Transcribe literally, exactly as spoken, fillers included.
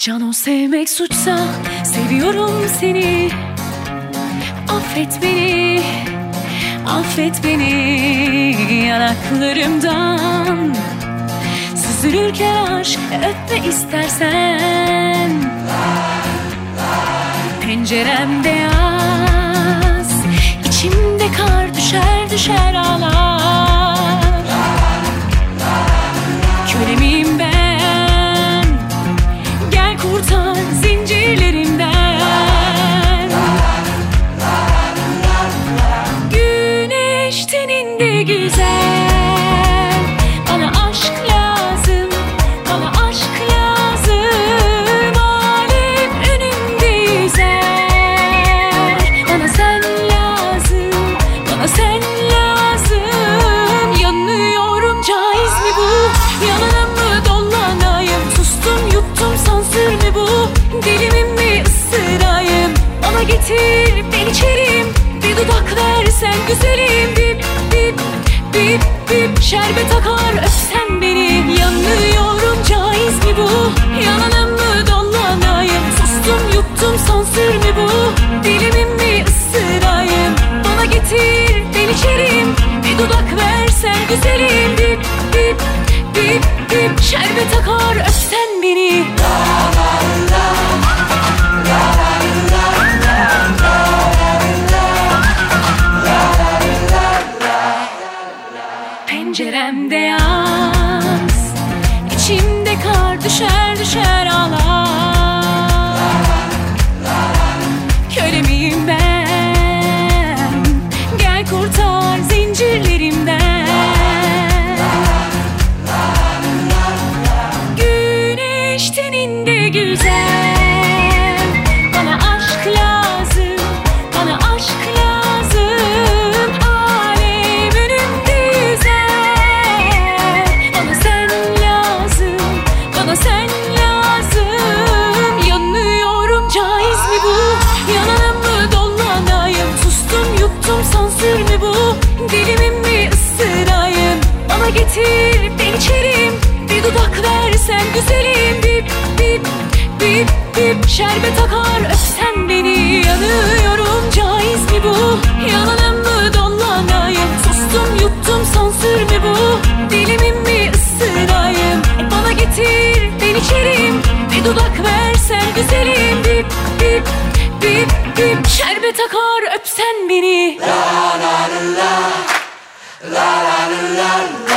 Cano sevmek suçsa seviyorum seni. Affet beni, affet beni yanaklarımdan. Süzülürken aşk öpme istersen. Penceremde yaz, içimde kar düşer düşer ağlar. Köle miyim ben? Gel kurtar zincirlerimden. Güneş teninde güzel, bana aşk lazım, bana aşk lazım. Alem önümde yüzer, bana sen lazım, bana sen lazım. Yanıyorum, caiz mi bu? Yananım mı dolanayım? Sustum yuttum, sansür mü bu? Dilimim mi ısırayım? Bana getir ben içerim, bir dudak versen güzelim. Bip bip bip bip şerbet akar öpsen beni. Yanıyorum, caiz mi bu? Yananım mı dolanayım? Sustum yuttum, sansür mü bu? Dilimim mi ısırayım? Bana getir ben içerim, bir dudak versen güzelim. Bip bip bip bip şerbet akar öpsen beni. Penceremde yaz, içimde kar düşer düşer ağlar. Köle miyim ben? Gel kurtar zincirlerimden. Güneş teninde güzel, bana aşk lazım, bana aşk lazım. Alem önümde yüzer, bana sen lazım, bana sen lazım. Yanıyorum, caiz mi bu? Yananım mı dolanayım? Sustum yuttum, sansür mü bu? Dilimim mi ısırayım? Bana getir ben içerim, bir dudak versen güzelim. Bip bip bip bip şerbet akar öpsen beni. Yanıyorum, caiz mi bu? Yananım mı dolanayım? Sustum yuttum, sansür mü bu? Dilimim mi ısırayım? Bana getir ben içerim, bir dudak versen güzelim. Bip bip bip bip şerbet akar öpsen beni. La la la la la la la la.